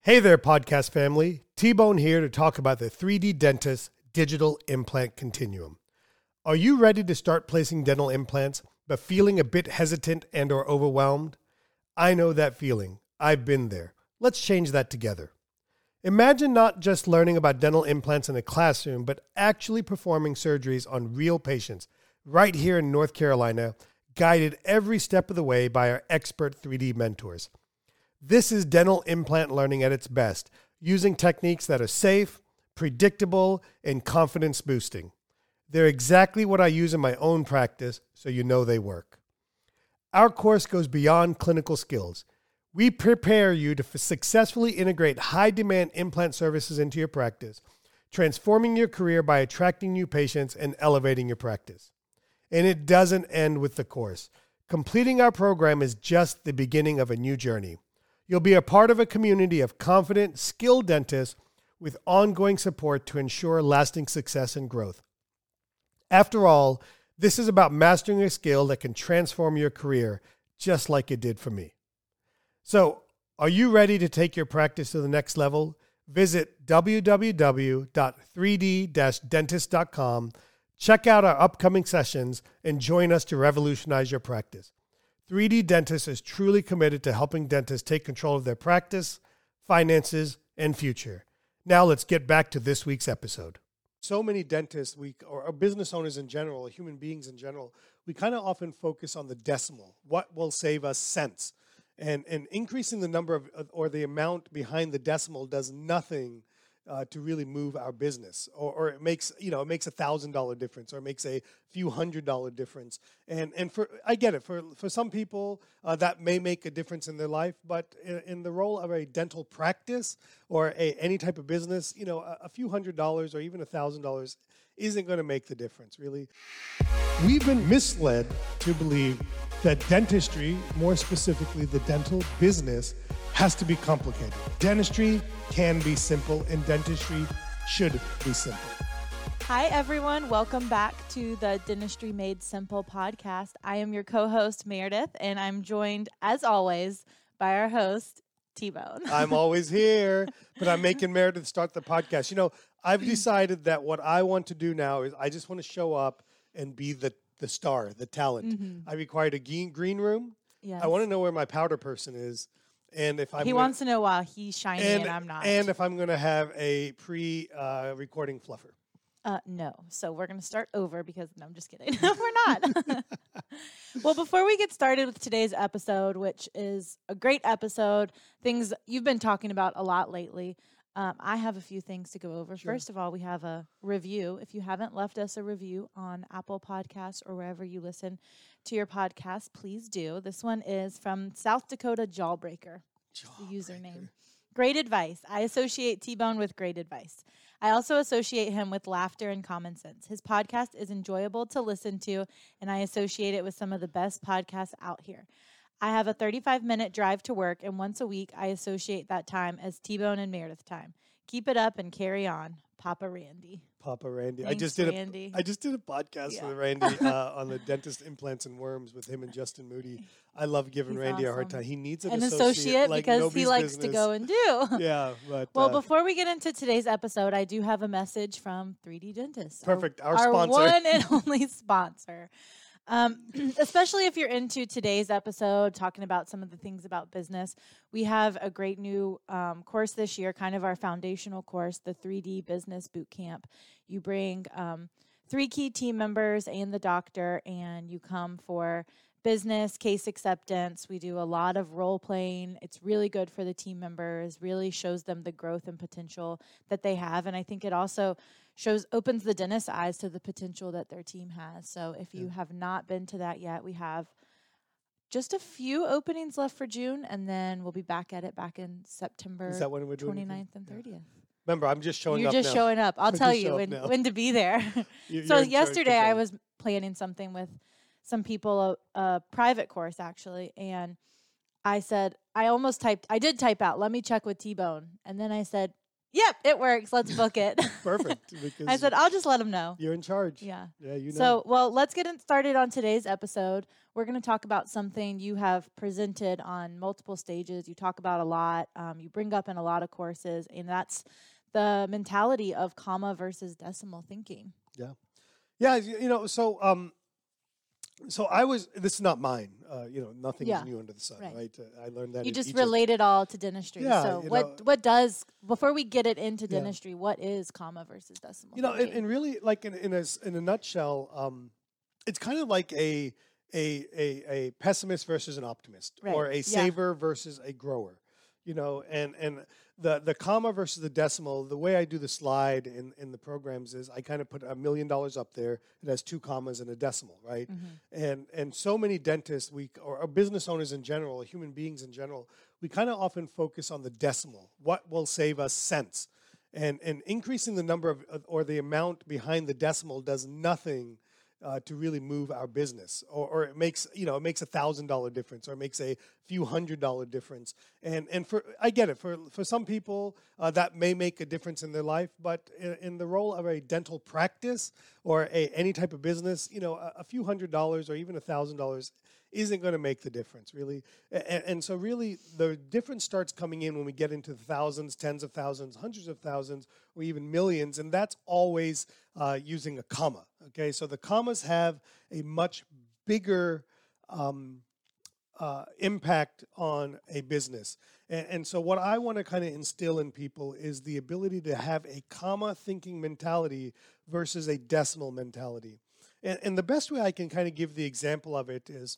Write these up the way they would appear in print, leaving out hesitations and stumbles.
Hey there, podcast family. T-Bone here to talk about the 3D Dentist Digital Implant Continuum. Are you ready to start placing dental implants, but feeling a bit hesitant and or overwhelmed? I know that feeling. I've been there. Let's change that together. Imagine not just learning about dental implants in a classroom, but actually performing surgeries on real patients right here in North Carolina, guided every step of the way by our expert 3D mentors. This is dental implant learning at its best, using techniques that are safe, predictable, and confidence boosting. They're exactly what I use in my own practice, so you know they work. Our course goes beyond clinical skills. We prepare you to successfully integrate high-demand implant services into your practice, transforming your career by attracting new patients and elevating your practice. And it doesn't end with the course. Completing our program is just the beginning of a new journey. You'll be a part of a community of confident, skilled dentists with ongoing support to ensure lasting success and growth. After all, this is about mastering a skill that can transform your career, just like it did for me. So, are you ready to take your practice to the next level? Visit www.3d-dentist.com, check out our upcoming sessions, and join us to revolutionize your practice. 3D Dentist is truly committed to helping dentists take control of their practice, finances, and future. Now let's get back to this week's episode. So many dentists, or business owners in general, or human beings in general, we kind of often focus on the decimal. What will save us cents? And increasing the number of, or the amount behind the decimal does nothing to really move our business, or it makes $1,000 difference, or it makes a few $100 difference. And I get it, for some people that may make a difference in their life, but in the role of a dental practice or any type of business, a few $100 or even $1,000 isn't going to make the difference, really. We've been misled to believe that dentistry, more specifically the dental business, has to be complicated. Dentistry can be simple, and dentistry should be simple. Hi, everyone. Welcome back to the Dentistry Made Simple podcast. I am your co-host, Meredith, and I'm joined, as always, by our host, T-Bone. I'm always here, but I'm making Meredith start the podcast. I've decided that what I want to do now is I just want to show up and be the star, the talent. Mm-hmm. I required a green room. Yes. I want to know where my powder person is. And if he wants to know why he's shiny and I'm not. And if I'm going to have a pre-recording fluffer. No. So we're going to start over because, no, I'm just kidding. We're not. Well, before we get started with today's episode, which is a great episode, things you've been talking about a lot lately, I have a few things to go over. Sure. First of all, we have a review. If you haven't left us a review on Apple Podcasts or wherever you listen to your podcast, please do. This one is from South Dakota Jawbreaker. The username. Great advice. I associate T-Bone with great advice. I also associate him with laughter and common sense. His podcast is enjoyable to listen to, and I associate it with some of the best podcasts out here. I have a 35-minute drive to work, and once a week, I associate that time as T-Bone and Meredith time. Keep it up and carry on. Papa Randy. Papa Randy. Thanks, Randy. I just did a podcast with Randy on the dentist implants and worms with him and Justin Moody. I love giving Randy a hard time. He needs an associate like because he likes to go and do. Yeah, but well, before we get into today's episode, I do have a message from 3D Dentist. Perfect. Our sponsor. Our one and only sponsor. Especially if you're into today's episode, talking about some of the things about business, we have a great new course this year, kind of our foundational course, the 3D Business Bootcamp. You bring 3 key team members and the doctor, and you come for business, case acceptance. We do a lot of role playing. It's really good for the team members, really shows them the growth and potential that they have. And I think it also opens the dentist's eyes to the potential that their team has. So if you have not been to that yet, we have just a few openings left for June, and then we'll be back at it back in September. Is that when we're doing 29th and 30th. Remember, I'm just showing up. You're just showing up. I'll tell you when to be there. So yesterday I was planning something with some people, a private course actually, and I said, I did type out, let me check with T-Bone. And then I said, Yep, it works. Let's book it. Perfect. Because I said, I'll just let them know. you're in charge. Yeah. Yeah, you know. So, well, let's get started on today's episode. We're going to talk about something you have presented on multiple stages. You talk about a lot. You bring up in a lot of courses, and that's the mentality of comma versus decimal thinking. Yeah. Yeah, so I was, this is not mine, nothing is new under the sun, right? I learned that You in just Egypt. relate it all to dentistry. Yeah, so what does, before we get it into dentistry, what is comma versus decimal thinking? And really, like in a nutshell, it's kind of like a pessimist versus an optimist, or a saver versus a grower, and the comma versus the decimal. The way I do the slide in the programs is I kind of put $1 million up there. It has 2 commas and a decimal, right? Mm-hmm. And so many dentists, or business owners in general, or human beings in general, we kind of often focus on the decimal. What will save us cents? And increasing the number of or the amount behind the decimal does nothing to really move our business, or it makes $1,000 difference, or it makes a few $100 difference. And I get it, for some people that may make a difference in their life, but in the role of a dental practice or any type of business, a few $100 or even $1,000 isn't going to make the difference, really. And so really the difference starts coming in when we get into the thousands, tens of thousands, hundreds of thousands, or even millions, and that's always using a comma, okay? So the commas have a much bigger impact on a business. And so what I want to kind of instill in people is the ability to have a comma thinking mentality versus a decimal mentality. And the best way I can kind of give the example of it is,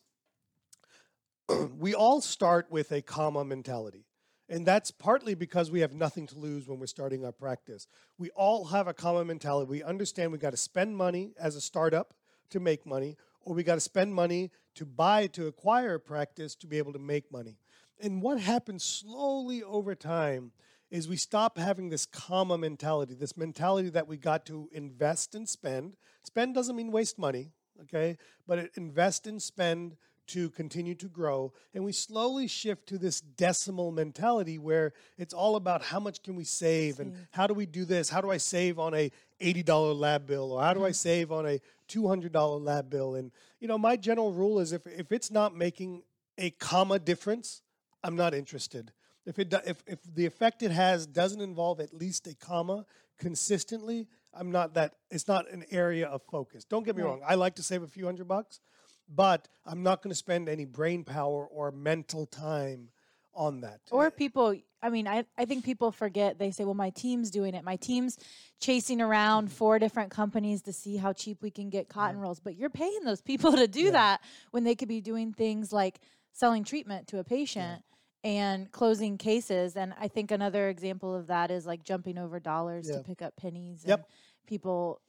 we all start with a comma mentality. And that's partly because we have nothing to lose when we're starting our practice. We all have a comma mentality. We understand we got to spend money as a startup to make money, or we got to spend money to acquire a practice to be able to make money. And what happens slowly over time is we stop having this comma mentality, this mentality that we got to invest and spend. Spend doesn't mean waste money, okay? But invest and spend to continue to grow, and we slowly shift to this decimal mentality where it's all about how much can we save, and how do we do this? How do I save on a $80 lab bill, or how do I save on a $200 lab bill? And my general rule is if it's not making a comma difference, I'm not interested. If the effect it has doesn't involve at least a comma consistently, it's not an area of focus. Don't get me wrong, I like to save a few $100, but I'm not going to spend any brain power or mental time on that. Or people, I think people forget, they say, well, my team's doing it. My team's chasing around 4 different companies to see how cheap we can get cotton rolls. But you're paying those people to do that when they could be doing things like selling treatment to a patient and closing cases. And I think another example of that is like jumping over dollars to pick up pennies. And people,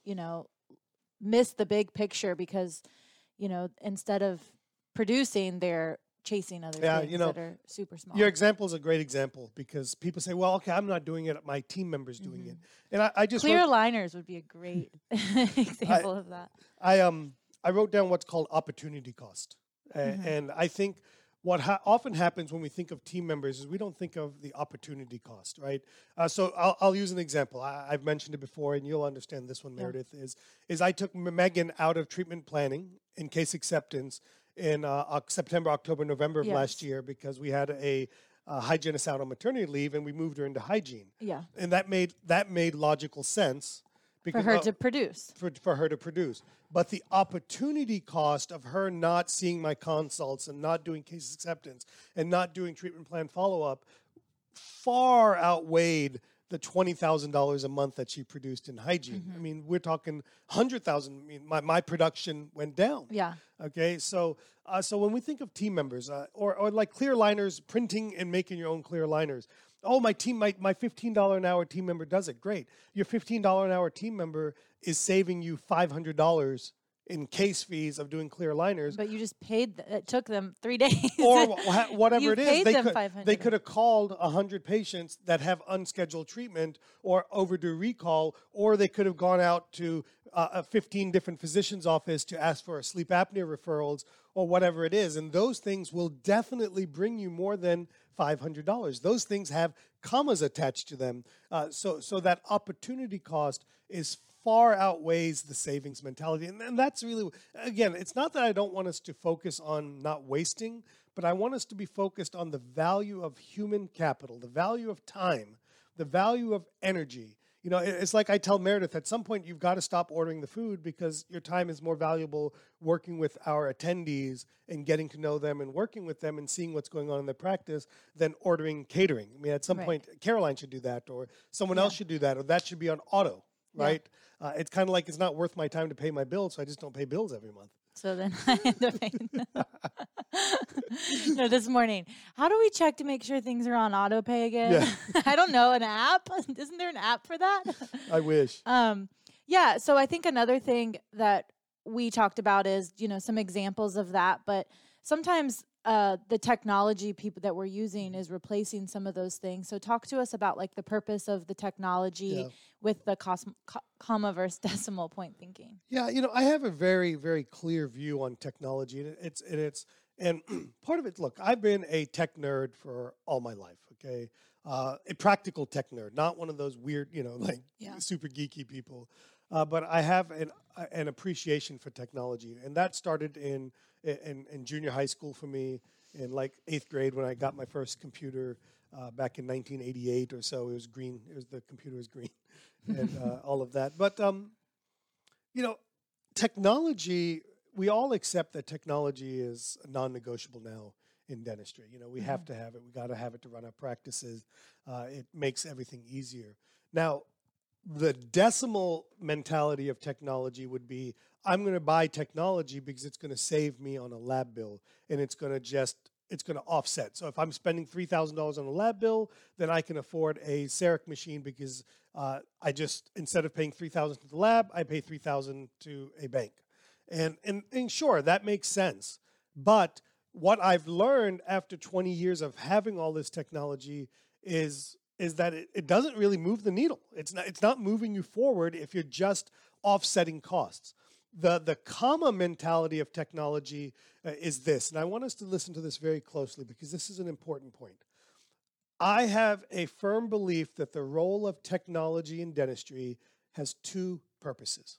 miss the big picture because instead of producing, they're chasing other things that are super small. Your example is a great example because people say, well, okay, I'm not doing it, my team member's doing it. And I just clear aligners would be a great example of that. I wrote down what's called opportunity cost. And I think what often happens when we think of team members is we don't think of the opportunity cost, right? So I'll use an example. I've mentioned it before, and you'll understand this one, Meredith, is I took Megan out of treatment planning in case acceptance in September, October, November of last year because we had a hygienist out on maternity leave, and we moved her into hygiene. Yeah. And that made logical sense. Because, for her to produce. For her to produce. But the opportunity cost of her not seeing my consults and not doing case acceptance and not doing treatment plan follow-up far outweighed the $20,000 a month that she produced in hygiene. I mean, we're talking $100,000. I mean, my production went down. Yeah. Okay, so when we think of team members or like clear liners, printing and making your own clear liners. Oh, my $15 an hour team member does it. Great. Your $15 an hour team member is saving you $500 in case fees of doing clear liners. But you just paid. It took them 3 days. Or whatever it is. They could have called 100 patients that have unscheduled treatment or overdue recall, or they could have gone out to 15 different physicians' office to ask for sleep apnea referrals or whatever it is. And those things will definitely bring you more than $500. Those things have commas attached to them. So that opportunity cost is far outweighs the savings mentality. And that's really, again, it's not that I don't want us to focus on not wasting, but I want us to be focused on the value of human capital, the value of time, the value of energy. You know, it's like I tell Meredith, at some point you've got to stop ordering the food because your time is more valuable working with our attendees and getting to know them and working with them and seeing what's going on in their practice than ordering catering. I mean, at some point, Caroline should do that, or someone else should do that, or that should be on auto, right? It's kind of like it's not worth my time to pay my bills, so I just don't pay bills every month. So then I end up paying. No, this morning, how do we check to make sure things are on auto pay again? Yeah. I don't know, an app? Isn't there an app for that? I wish. Yeah, so I think another thing that we talked about is, some examples of that, but sometimes the technology people that we're using is replacing some of those things. So talk to us about like the purpose of the technology with the comma versus decimal point thinking. Yeah, I have a very, very clear view on technology, and part of it. Look, I've been a tech nerd for all my life. Okay, a practical tech nerd, not one of those weird, super geeky people. But I have an appreciation for technology, and that started in junior high school for me, in like 8th grade when I got my first computer back in 1988 or so. It was green. The computer was green, and all of that. But technology. We all accept that technology is non-negotiable now in dentistry. We have to have it. We got to have it to run our practices. It makes everything easier. Now, the decimal mentality of technology would be, I'm going to buy technology because it's going to save me on a lab bill, and it's going to offset. So if I'm spending $3,000 on a lab bill, then I can afford a CEREC machine because instead of paying $3,000 to the lab, I pay $3,000 to a bank. And sure, that makes sense. But what I've learned after 20 years of having all this technology is that it doesn't really move the needle. It's not moving you forward if you're just offsetting costs. The comma mentality of technology is this, and I want us to listen to this very closely because this is an important point. I have a firm belief that the role of technology in dentistry has two purposes.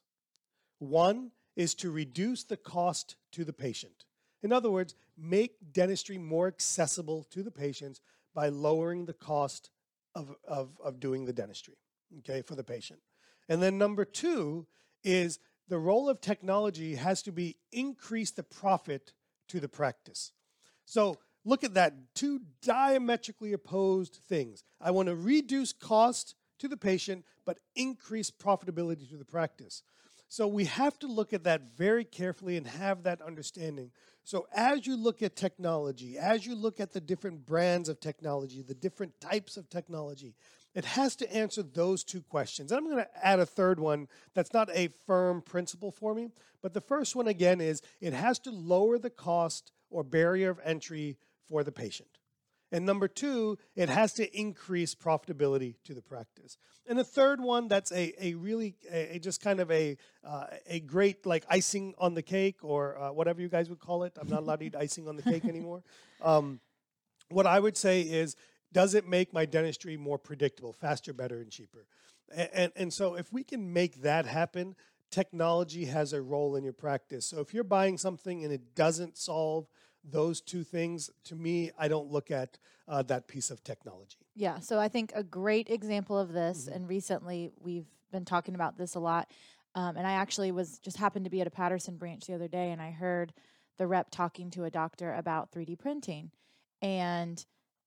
One is to reduce the cost to the patient. In other words, make dentistry more accessible to the patients by lowering the cost of doing the dentistry, okay, for the patient. And then number two is the role of technology has to be increase the profit to the practice. So look at that, two diametrically opposed things. I want to reduce cost to the patient, but increase profitability to the practice. So we have to look at that very carefully and have that understanding. So as you look at technology, as you look at the different brands of technology, the different types of technology, it has to answer those two questions. And I'm going to add a third one that's not a firm principle for me, but the first one again is it has to lower the cost or barrier of entry for the patient. And number two, it has to increase profitability to the practice. And the third one, that's a really just kind of a great like icing on the cake or whatever you guys would call it. I'm not allowed to eat icing on the cake anymore. What I would say is, does it make my dentistry more predictable, faster, better, and cheaper? And so if we can make that happen, technology has a role in your practice. So if you're buying something and it doesn't solve those two things, to me, I don't look at that piece of technology. Yeah, so I think a great example of this, and recently we've been talking about this a lot, and I actually happened to be at a Patterson branch the other day, and I heard the rep talking to a doctor about 3D printing. And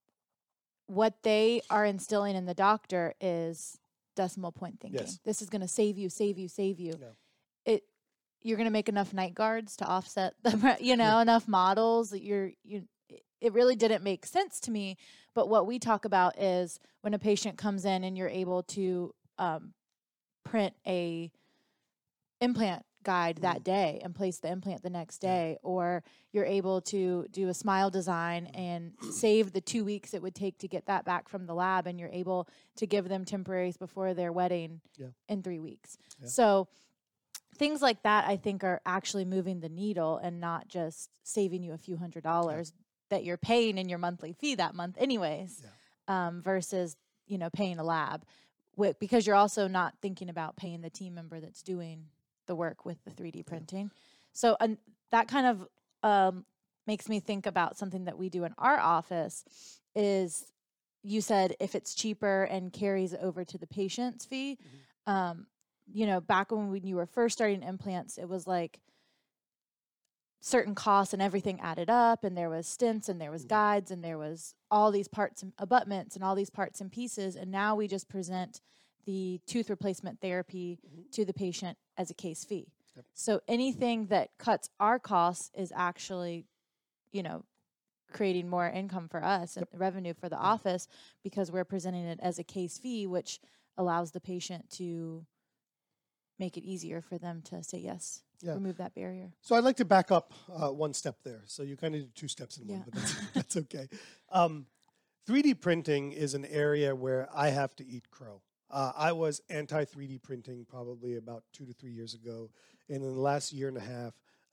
what they are instilling in the doctor is decimal point thinking. Yes. This is going to save you, save you, save you. Yeah. You're going to make enough night guards to offset the, enough models. It really didn't make sense to me. But what we talk about is when a patient comes in and you're able to print a implant guide that day and place the implant the next day, or you're able to do a smile design and save the 2 weeks it would take to get that back from the lab, and you're able to give them temporaries before their wedding in 3 weeks. Yeah. So things like that, I think, are actually moving the needle and not just saving you a few $100s that you're paying in your monthly fee that month anyways, versus paying a lab, because you're also not thinking about paying the team member that's doing the work with the 3D printing. So that kind of makes me think about something that we do in our office is, you said if it's cheaper and carries over to the patient's fee. Back when you were first starting implants, it was like certain costs and everything added up, and there was stents and there was guides and there was all these parts and abutments and all these parts and pieces. And now we just present the tooth replacement therapy to the patient as a case fee. Yep. So anything that cuts our costs is actually, creating more income for us and revenue for the office, because we're presenting it as a case fee, which allows the patient to make it easier for them to say yes. Yeah. Remove that barrier. So I'd like to back up one step there. So you kind of did two steps in one, but that's okay. 3D printing is an area where I have to eat crow. I was anti-3D printing probably about 2 to 3 years ago. And in the last year and a half,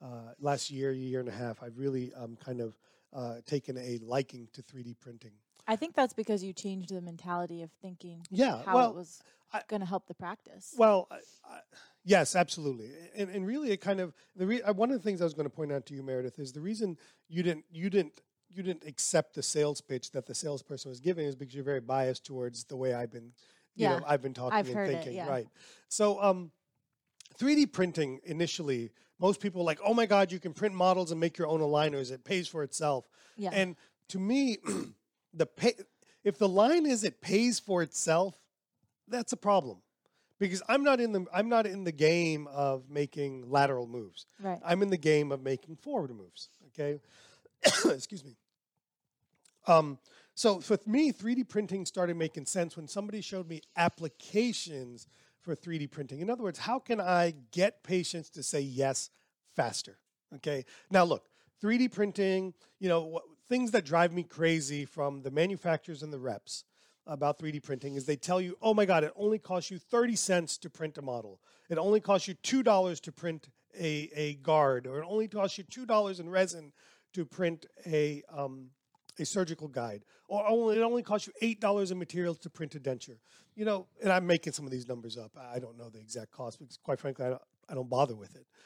I've really kind of taken a liking to 3D printing. I think that's because you changed the mentality of thinking how it was going to help the practice. Well, yes, absolutely. And really it kind of, one of the things I was going to point out to you, Meredith, is the reason you didn't accept the sales pitch that the salesperson was giving is because you're very biased towards the way I've been, I've been talking and thinking. Right. So 3D printing initially, most people are like, oh my God, you can print models and make your own aligners. It pays for itself. Yeah. And to me, if the line is it pays for itself, that's a problem, because I'm not in the game of making lateral moves. Right. I'm in the game of making forward moves. Okay. Excuse me. So for me, 3D printing started making sense when somebody showed me applications for 3D printing. In other words, how can I get patients to say yes faster? Okay. Now look, 3D printing, things that drive me crazy from the manufacturers and the reps about 3D printing is they tell you, oh my God, it only costs you 30 cents to print a model. It only costs you $2 to print a guard, or it only costs you $2 in resin to print a surgical guide, or it only costs you $8 in materials to print a denture. And I'm making some of these numbers up. I don't know the exact cost because, quite frankly, I don't bother with it.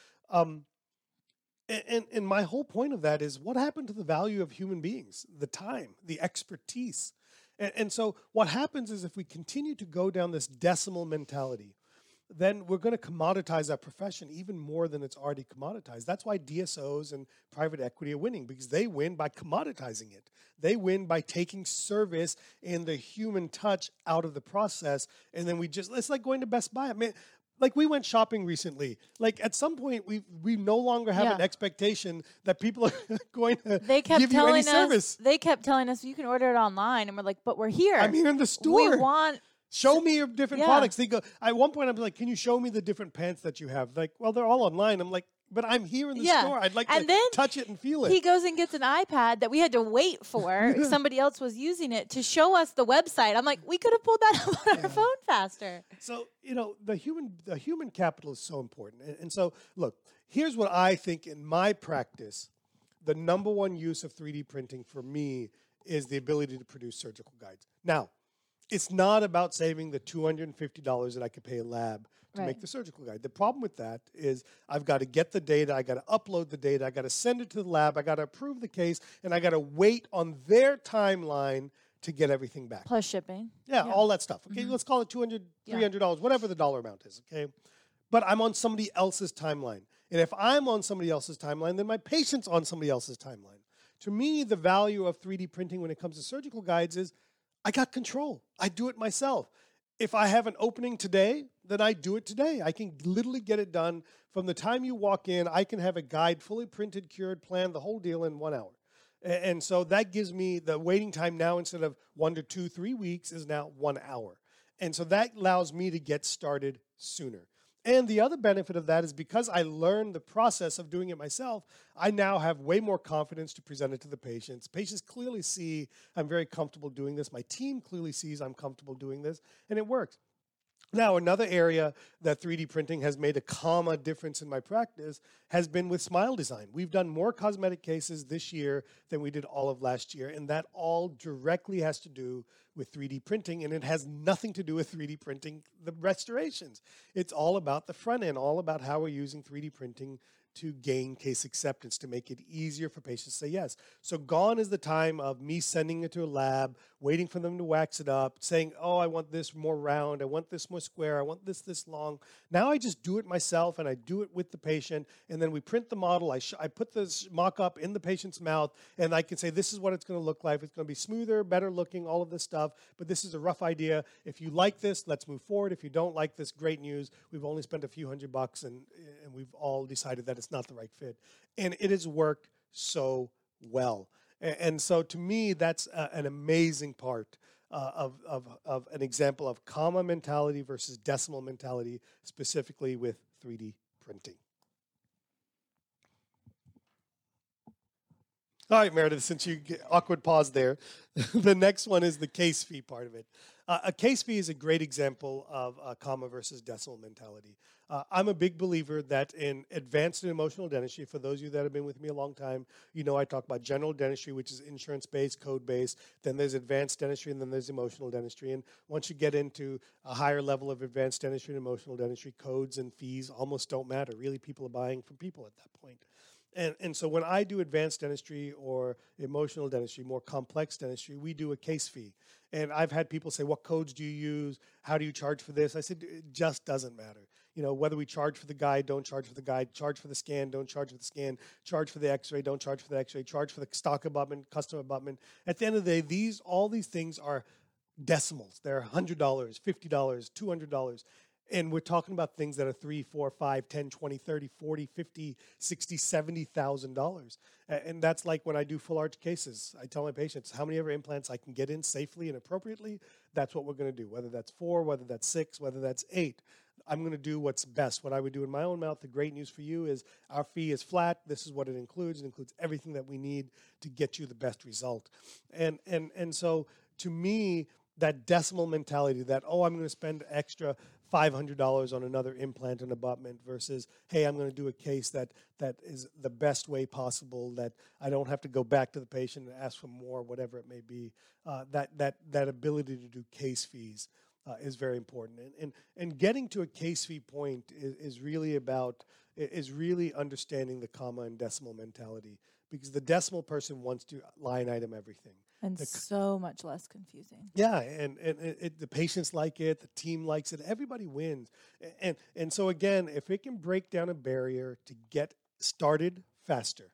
And my whole point of that is, what happened to the value of human beings, the time, the expertise? And so what happens is, if we continue to go down this decimal mentality, then we're going to commoditize our profession even more than it's already commoditized. That's why DSOs and private equity are winning, because they win by commoditizing it. They win by taking service and the human touch out of the process. And then it's like going to Best Buy. I mean, like, we went shopping recently. Like, at some point, we no longer have an expectation that people are going to give you any service. They kept telling us, you can order it online. And we're like, but we're here. I'm here in the store. We want... Show me your different products. They go, at one point, I'm like, can you show me the different pants that you have? Like, well, they're all online. I'm like, but I'm here in the store. I'd like to touch it and feel it. He goes and gets an iPad that we had to wait for. Somebody else was using it to show us the website. I'm like, we could have pulled that up on our phone faster. So, the human capital is so important. And so, look, here's what I think in my practice, the number one use of 3D printing for me is the ability to produce surgical guides. Now, it's not about saving the $250 that I could pay a lab to make the surgical guide. The problem with that is I've got to get the data, I got to upload the data, I got to send it to the lab, I got to approve the case, and I got to wait on their timeline to get everything back. Plus shipping. Yeah, all that stuff. Okay, let's call it $200, $300, whatever the dollar amount is, okay? But I'm on somebody else's timeline. And if I'm on somebody else's timeline, then my patient's on somebody else's timeline. To me, the value of 3D printing when it comes to surgical guides is I got control. I do it myself. If I have an opening today, then I do it today. I can literally get it done. From the time you walk in, I can have a guide fully printed, cured, planned, the whole deal in 1 hour. And so that gives me the waiting time now, instead of 1 to 2, 3 weeks, is now 1 hour. And so that allows me to get started sooner. And the other benefit of that is, because I learned the process of doing it myself, I now have way more confidence to present it to the patients. Patients clearly see I'm very comfortable doing this. My team clearly sees I'm comfortable doing this, and it works. Now, another area that 3D printing has made a comma difference in my practice has been with smile design. We've done more cosmetic cases this year than we did all of last year, and that all directly has to do with 3D printing, and it has nothing to do with 3D printing the restorations. It's all about the front end, all about how we're using 3D printing to gain case acceptance, to make it easier for patients to say yes. So gone is the time of me sending it to a lab, waiting for them to wax it up, saying, oh, I want this more round, I want this more square, I want this long. Now I just do it myself, and I do it with the patient, and then we print the model. I put this mock-up in the patient's mouth, and I can say, this is what it's going to look like. It's going to be smoother, better looking, all of this stuff, but this is a rough idea. If you like this, let's move forward. If you don't like this, great news. We've only spent a few $100, and we've all decided that it's not the right fit. And it has worked so well. And so to me, that's an amazing part of an example of comma mentality versus decimal mentality, specifically with 3D printing. All right, Meredith, since you get awkward pause there, the next one is the case fee part of it. A case fee is a great example of a comma versus decimal mentality. I'm a big believer that in advanced and emotional dentistry, for those of you that have been with me a long time, you know I talk about general dentistry, which is insurance-based, code-based, then there's advanced dentistry, and then there's emotional dentistry. And once you get into a higher level of advanced dentistry and emotional dentistry, codes and fees almost don't matter. Really, people are buying from people at that point. And so when I do advanced dentistry or emotional dentistry, more complex dentistry, we do a case fee. And I've had people say, what codes do you use? How do you charge for this? I said, it just doesn't matter. You know, whether we charge for the guide, don't charge for the guide, charge for the scan, don't charge for the scan, charge for the x-ray, don't charge for the x-ray, charge for the stock abutment, custom abutment. At the end of the day, all these things are decimals. They're $100, $50, $200. And we're talking about things that are $3, $4, $5, $10, $20, $30, $40, $50, $60, $70,000. And that's like when I do full arch cases. I tell my patients how many ever implants I can get in safely and appropriately. That's what we're going to do. Whether that's 4, whether that's 6, whether that's 8. I'm going to do what's best. What I would do in my own mouth. The great news for you is our fee is flat. This is what it includes. It includes everything that we need to get you the best result. And so to me, that decimal mentality that, oh, I'm going to spend extra $500 on another implant and abutment versus, hey, I'm going to do a case that is the best way possible, that I don't have to go back to the patient and ask for more, whatever it may be. That ability to do case fees is very important. And getting to a case fee point is really understanding the comma and decimal mentality, because the decimal person wants to line item everything. And so much less confusing. Yeah, and the patients like it, the team likes it, everybody wins. And so again, if it can break down a barrier to get started faster,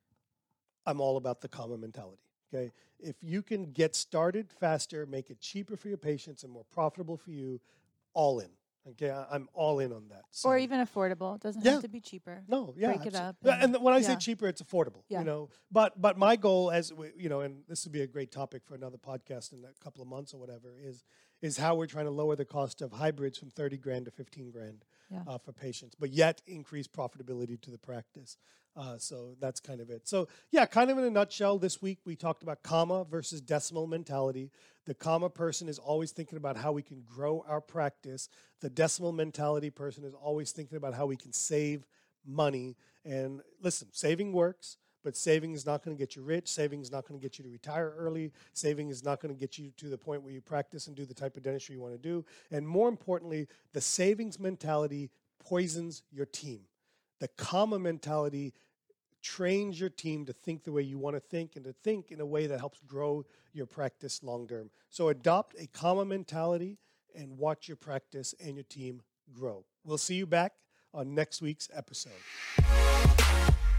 I'm all about the comma mentality, okay? If you can get started faster, make it cheaper for your patients and more profitable for you, all in. Okay, I'm all in on that. So. Or even affordable. It doesn't have to be cheaper. No, yeah. Break it up. And when I say cheaper, it's affordable. Yeah. You know, but my goal, as we, you know, and this would be a great topic for another podcast in a couple of months or whatever, is how we're trying to lower the cost of hybrids from $30,000 to $15,000 for patients, but yet increase profitability to the practice. So that's kind of it. So yeah, kind of in a nutshell, this week we talked about comma versus decimal mentality. The comma person is always thinking about how we can grow our practice. The decimal mentality person is always thinking about how we can save money. And listen, saving works, but saving is not going to get you rich. Saving is not going to get you to retire early. Saving is not going to get you to the point where you practice and do the type of dentistry you want to do. And more importantly, the savings mentality poisons your team. The comma mentality trains your team to think the way you want to think and to think in a way that helps grow your practice long term. So adopt a comma mentality and watch your practice and your team grow. We'll see you back on next week's episode.